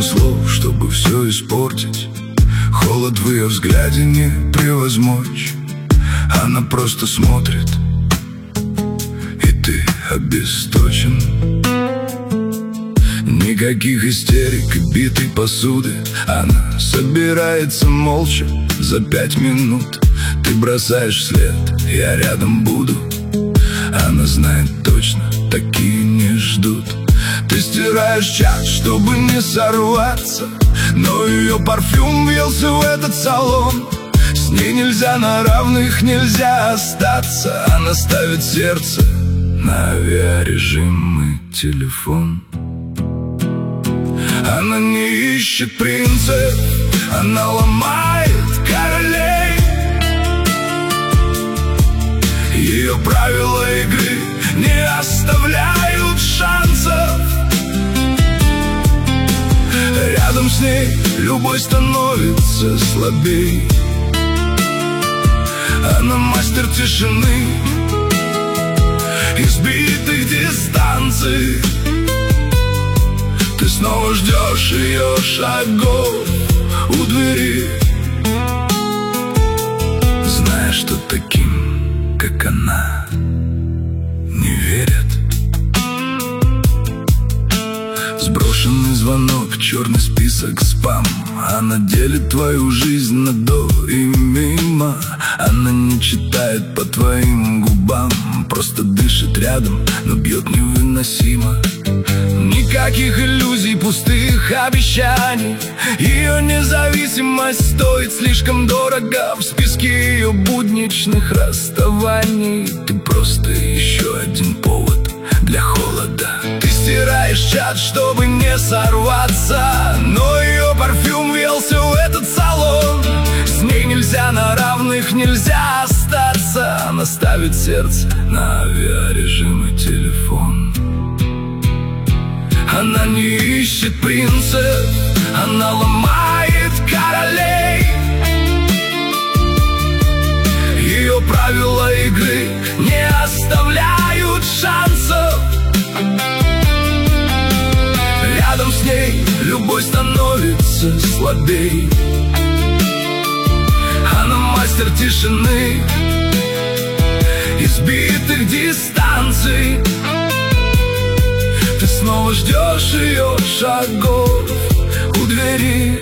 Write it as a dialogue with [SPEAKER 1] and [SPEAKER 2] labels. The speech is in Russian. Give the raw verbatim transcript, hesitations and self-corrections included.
[SPEAKER 1] нужно слов, чтобы все испортить. Холод в ее взгляде не превозмочь. Она просто смотрит, и ты обесточен. Никаких истерик и битой посуды. Она собирается молча за пять минут. Ты бросаешь след, я рядом буду. Она знает точно, такие не ждут. Ты стираешь чат, чтобы не сорваться, но ее парфюм въелся в этот салон. С ней нельзя на равных, нельзя остаться. Она ставит сердце на авиарежим и телефон. Она не ищет принцев, она ломает королей. Ее правила игры не оставляют шансов. Рядом с ней любовь становится слабей. Она мастер тишины, избитых дистанций. Ты снова ждешь ее шагов у двери, зная, что таким, как она, не верят. Сброшенный звонок, черный список, спам. Она делит твою жизнь на до и мимо. Она не читает по твоим губам, просто дышит рядом, но бьет невыносимо. Никаких иллюзий, пустых обещаний. Ее независимость стоит слишком дорого в списке ее будничных расставаний. Ты просто еще один повод для холода. Ты стираешь чат, чтобы не сорваться, но ее парфюм въелся в этот салон. С ней нельзя на равных, нельзя остаться. Она ставит сердце на авиарежим и телефон. Она не ищет принцев, она ломает королей. Ее правила игры не оставляют шансов. Рядом с ней любовь становится слабей. Она мастер тишины, избитых дистанций. Ты снова ждешь ее шагов у двери,